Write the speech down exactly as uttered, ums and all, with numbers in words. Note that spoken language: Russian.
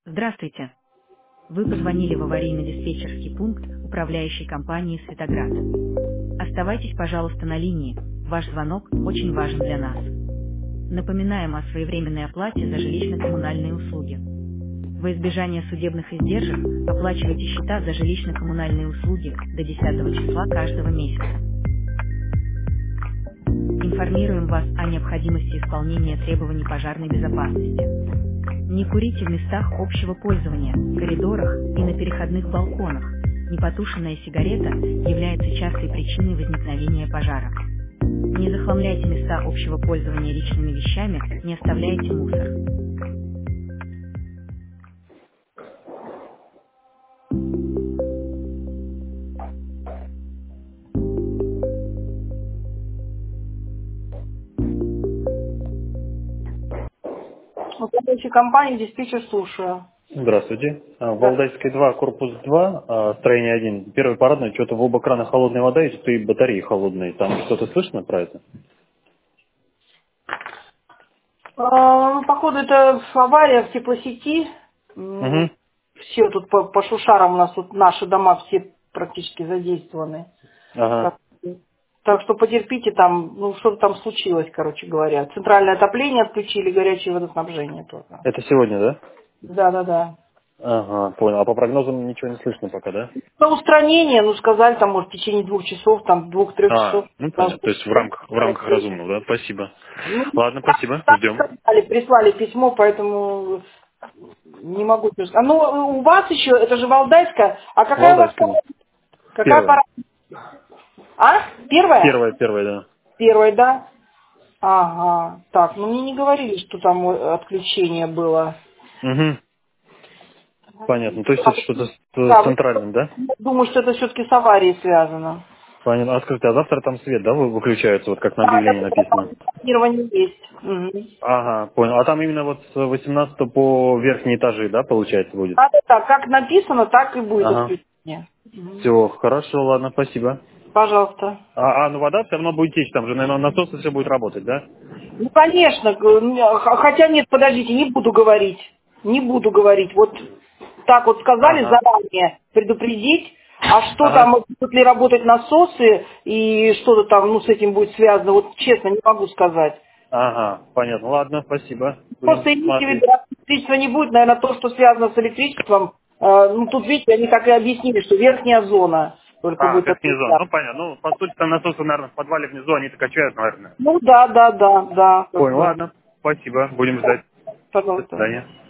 Здравствуйте. Вы позвонили в аварийно-диспетчерский пункт управляющей компании «Светоград». Оставайтесь, пожалуйста, на линии. Ваш звонок очень важен для нас. Напоминаем о своевременной оплате за жилищно-коммунальные услуги. Во избежание судебных издержек оплачивайте счета за жилищно-коммунальные услуги до десятого числа каждого месяца. Информируем вас о необходимости исполнения требований пожарной безопасности. Не курите в местах общего пользования, коридорах и на переходных балконах. Непотушенная сигарета является частой причиной возникновения пожара. Не захламляйте места общего пользования личными вещами, не оставляйте мусор. Управляющая компания, диспетчер, слушаю. Здравствуйте. А, Да. Валдайская два, корпус два, а, строение один. Первый парадный, что-то в оба крана холодная вода и стоит батареи холодные. Там что-то слышно про это? А, ну, походу, это авария в теплосети. М, Угу. Все тут по, по шушарам у нас тут наши дома все практически задействованы. Ага. Так, так что потерпите там, ну что-то там случилось, короче говоря. Центральное отопление отключили, горячее водоснабжение только. Это сегодня, да? Да, да, да. Ага, понял. А по прогнозам ничего не слышно пока, да? На устранение, ну сказали, там, может, в течение двух часов, там, двух-трех часов. А, ну понятно. То есть в рамках, в рамках разумного, да? Спасибо. Ну, Ладно, так, спасибо. так Ждем. сказали, прислали письмо, поэтому не могу тебе сказать. А ну, у вас еще, это же Валдайская, а какая у вас Валдайская, пора? да. Какая Первая. пора? А? Первая? Первая, первая, да. Первая, да? Ага. Так, ну мне не говорили, что там э, отключение было. Угу. Понятно. То есть это что-то с с Да, вы- центральным, да? думаю, что это все-таки с аварией связано. Понятно. А скажите, а завтра там свет, да, вы- выключается, вот как на Да, объявлении написано? это планирование есть. Мгм. Ага, понял. А там именно вот с восемнадцатого по верхние этажи, да, получается, будет? Да, да, да, как написано, так и будет Ага. отключение. Мгм. Все, хорошо, ладно, спасибо. Пожалуйста. А, а, ну вода все равно будет течь, там же, наверное, насосы все будет работать, да? Ну, конечно. г- м, х- Хотя нет, подождите, не буду говорить. Не буду говорить. Вот так вот сказали Ага, заранее предупредить. А что там, ага, будут ли работать насосы и что-то там, ну, с этим будет связано, вот честно, не могу сказать. ага, понятно, ладно, спасибо. Будем Просто имейте в смотреть. виду, раз электричества не будет, наверное, то, что связано с электричеством, э, ну, тут, видите, они так и объяснили, что верхняя зона только А, будет верхний зон, ну отключаться. понятно, ну, по сути, там насосы, наверное, в подвале внизу, они-то качают, наверное. Ну, да, да, да, да, как Понял, бы. ладно, спасибо, будем ждать. До Пожалуйста. свидания.